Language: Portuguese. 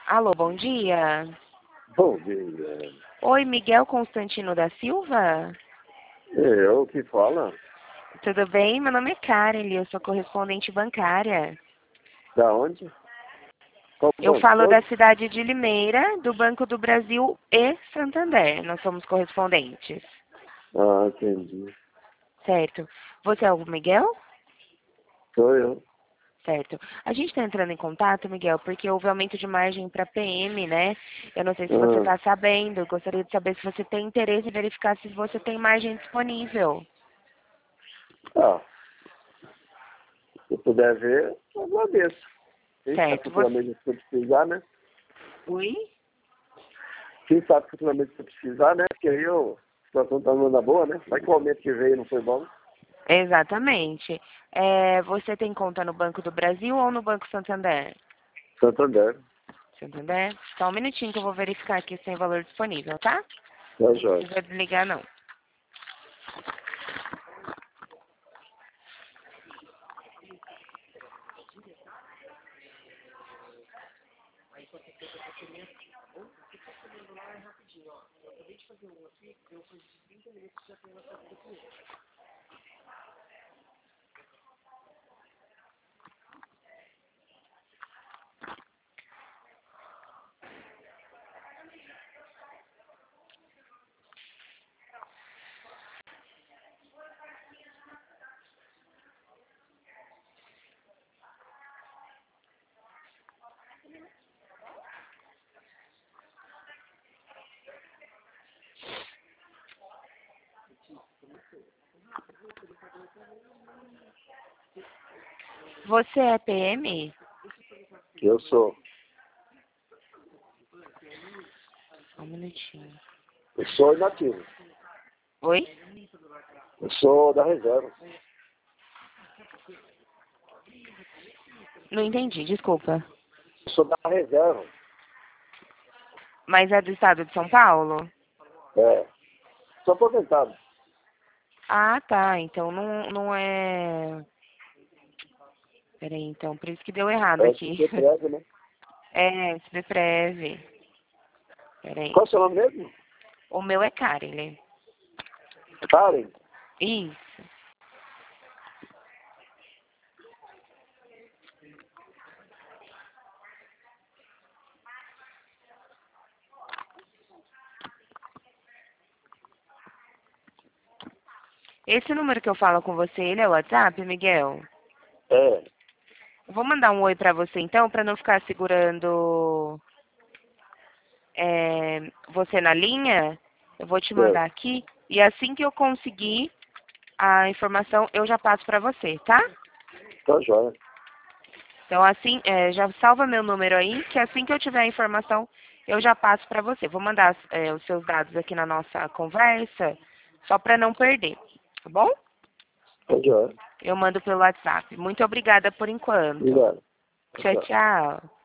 Alô, bom dia. Bom dia. Oi, Miguel Constantino da Silva? Eu que fala? Tudo bem? Meu nome é Karen, eu sou correspondente bancária. Da onde? Qual Eu banco? falo da Todo? cidade de Limeira, do Banco do Brasil e Santander. Nós somos correspondentes. Ah, entendi. Certo. Você é o Miguel? Sou eu. Certo. A gente está entrando em contato, Miguel, porque houve aumento de margem para PM, né? Eu não sei se você Ah, está sabendo. Eu gostaria de saber se você tem interesse em verificar se você tem margem disponível. ah, se puder ver, eu agradeço. Quem sabe Certo. futuramente se eu precisar, né? Oi? Quem sabe futuramente se eu precisar, né? Porque aí a situação tá andando boa, né? Vai que o aumento que veio não foi bom. Exatamente. Você tem conta no Banco do Brasil ou no Banco Santander? Santander. Santander? Só um minutinho que eu vou verificar aqui se tem valor disponível, tá? Tá Não jóia. precisa desligar, não. Você é PM? Eu sou. Só um minutinho. Eu sou inativo. Oi? Eu sou da reserva. Não entendi, desculpa. Eu sou da reserva. Mas é do estado de São Paulo? É. Sou aposentado. Ah, tá. Então não é. Peraí, então, por isso que deu errado É, aqui. você prega, né? É, Cibeprev. Peraí. Qual é o seu nome mesmo? O meu é Karen. Karen. Isso. Esse número que eu falo com você, ele é o WhatsApp, Miguel? É. Eu vou mandar um oi pra você então, pra não ficar segurando você na linha. Eu vou te É. mandar aqui e assim que eu conseguir a informação, eu já passo pra você, tá? Tá jóia. Então assim, já salva meu número aí, que assim que eu tiver a informação, eu já passo pra você. Vou mandar os seus dados aqui na nossa conversa, só pra não perder, tá bom? Tá jóia. Eu mando pelo WhatsApp. Muito obrigada por enquanto. Obrigado. Tchau, Tchau. tchau.